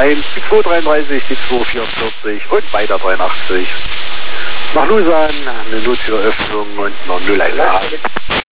Die 233, die 244 und weiter 83. Nach Lusan eine Nottüröffnung und noch 018.